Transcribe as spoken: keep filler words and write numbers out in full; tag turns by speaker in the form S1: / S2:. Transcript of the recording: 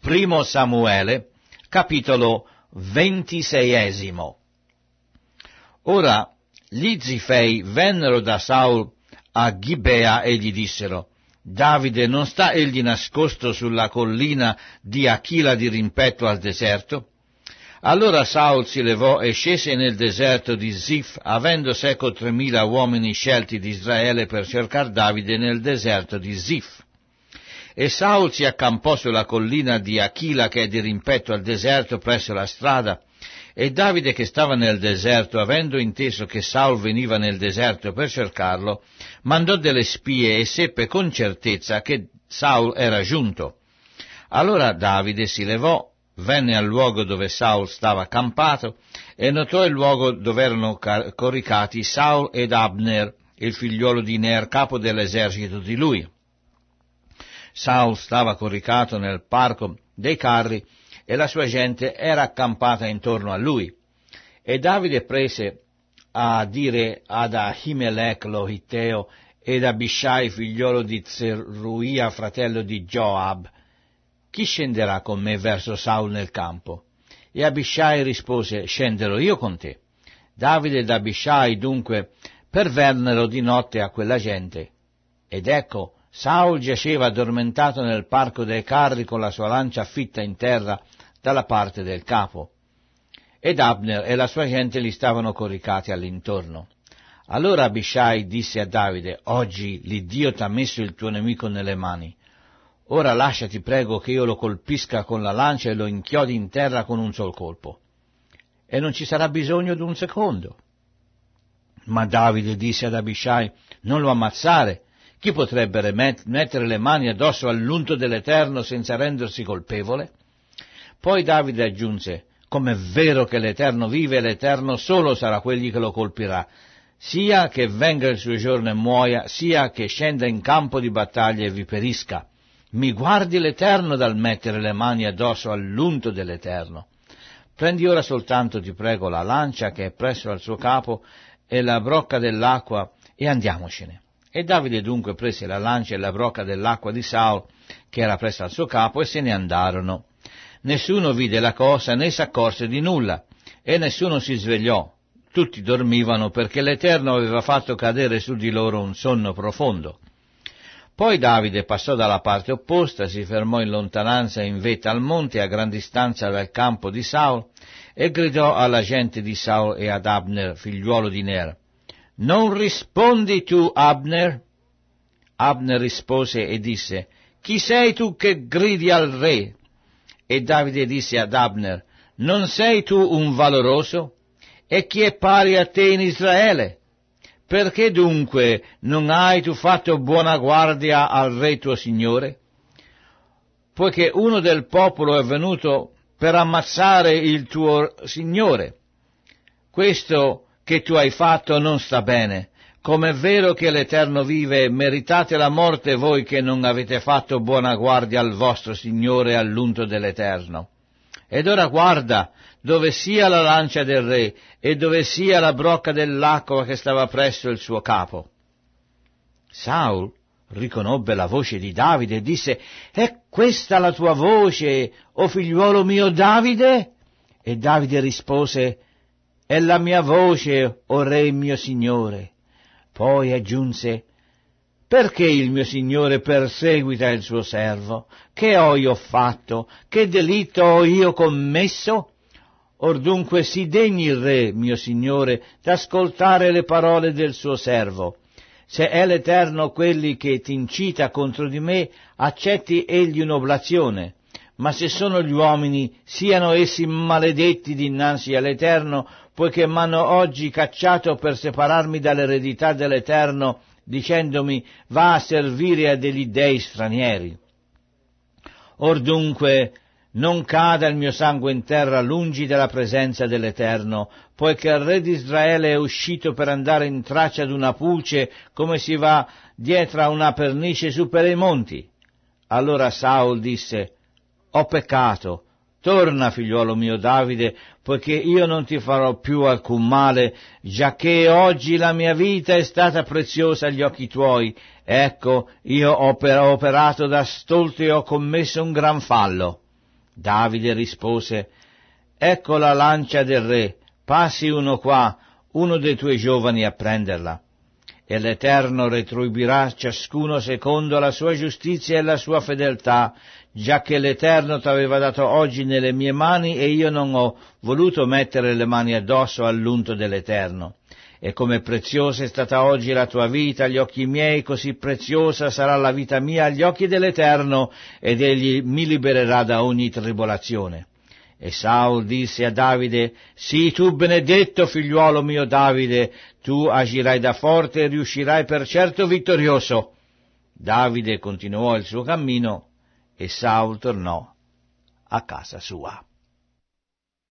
S1: Primo Samuele, capitolo ventiseiesimo. Ora gli Zifei vennero da Saul a Gibea e gli dissero: Davide non sta egli nascosto sulla collina di Achila di rimpetto al deserto? Allora Saul si levò e scese nel deserto di Zif, avendo seco tremila uomini scelti di Israele per cercar Davide nel deserto di Zif. E Saul si accampò sulla collina di Achila, che è di rimpetto al deserto presso la strada, e Davide, che stava nel deserto, avendo inteso che Saul veniva nel deserto per cercarlo, mandò delle spie e seppe con certezza che Saul era giunto. Allora Davide si levò, venne al luogo dove Saul stava accampato e notò il luogo dove erano coricati Saul ed Abner, il figliuolo di Ner, capo dell'esercito di lui. Saul stava coricato nel parco dei carri e la sua gente era accampata intorno a lui. E Davide prese a dire ad Ahimelech lo Hitteo ed Abishai figliolo di Zeruia, fratello di Joab: chi scenderà con me verso Saul nel campo? E Abishai rispose: scenderò io con te. Davide ed Abishai dunque pervennero di notte a quella gente. Ed ecco, Saul giaceva addormentato nel parco dei carri con la sua lancia affitta in terra dalla parte del capo. Ed Abner e la sua gente li stavano coricati all'intorno. Allora Abishai disse a Davide: oggi l'Iddio t'ha messo il tuo nemico nelle mani. Ora lasciati, prego, che io lo colpisca con la lancia e lo inchiodi in terra con un sol colpo. E non ci sarà bisogno d'un secondo. Ma Davide disse ad Abishai: non lo ammazzare. Chi potrebbe mettere le mani addosso all'unto dell'Eterno senza rendersi colpevole? Poi Davide aggiunse: com'è vero che l'Eterno vive, l'Eterno solo sarà quegli che lo colpirà, sia che venga il suo giorno e muoia, sia che scenda in campo di battaglia e vi perisca. Mi guardi l'Eterno dal mettere le mani addosso all'unto dell'Eterno. Prendi ora soltanto, ti prego, la lancia che è presso al suo capo e la brocca dell'acqua e andiamocene. E Davide dunque prese la lancia e la brocca dell'acqua di Saul, che era presso al suo capo, e se ne andarono. Nessuno vide la cosa né s'accorse di nulla, e nessuno si svegliò. Tutti dormivano, perché l'Eterno aveva fatto cadere su di loro un sonno profondo. Poi Davide passò dalla parte opposta, si fermò in lontananza in vetta al monte, a gran distanza dal campo di Saul, e gridò alla gente di Saul e ad Abner, figliuolo di Ner: non rispondi tu, Abner? Abner rispose e disse: chi sei tu che gridi al re? E Davide disse ad Abner: non sei tu un valoroso? E chi è pari a te in Israele? Perché dunque non hai tu fatto buona guardia al re tuo signore? Poiché uno del popolo è venuto per ammazzare il tuo signore. Questo che tu hai fatto non sta bene. Come è vero che l'Eterno vive, meritate la morte voi che non avete fatto buona guardia al vostro Signore e all'unto dell'Eterno. Ed ora guarda, dove sia la lancia del re e dove sia la brocca dell'acqua che stava presso il suo capo. Saul riconobbe la voce di Davide e disse: è questa la tua voce, o figliuolo mio Davide? E Davide rispose: è la mia voce, o re mio signore. Poi aggiunse: perché il mio signore perseguita il suo servo? Che ho io fatto? Che delitto ho io commesso? Or dunque si degni il re, mio signore, d'ascoltare le parole del suo servo. Se è l'Eterno quelli che t'incita contro di me, accetti egli un'oblazione. Ma se sono gli uomini, siano essi maledetti dinanzi all'Eterno, poiché m'hanno oggi cacciato per separarmi dall'eredità dell'Eterno, dicendomi: va a servire a degli dei stranieri. Or dunque non cada il mio sangue in terra lungi dalla presenza dell'Eterno, poiché il re di Israele è uscito per andare in traccia d'una pulce, come si va dietro a una pernice su per i monti. Allora Saul disse: ho peccato, torna, figliuolo mio Davide, poiché io non ti farò più alcun male, giacché oggi la mia vita è stata preziosa agli occhi tuoi. Ecco, io ho operato da stolto e ho commesso un gran fallo. Davide rispose: ecco la lancia del re, passi uno qua, uno dei tuoi giovani a prenderla. E l'Eterno retribuirà ciascuno secondo la sua giustizia e la sua fedeltà, giacché l'Eterno t'aveva dato oggi nelle mie mani e io non ho voluto mettere le mani addosso all'unto dell'Eterno. E come preziosa è stata oggi la tua vita agli occhi miei, così preziosa sarà la vita mia agli occhi dell'Eterno, ed egli mi libererà da ogni tribolazione. E Saul disse a Davide: sii tu benedetto, figliuolo mio Davide, tu agirai da forte e riuscirai per certo vittorioso. Davide continuò il suo cammino e Saul tornò a casa sua.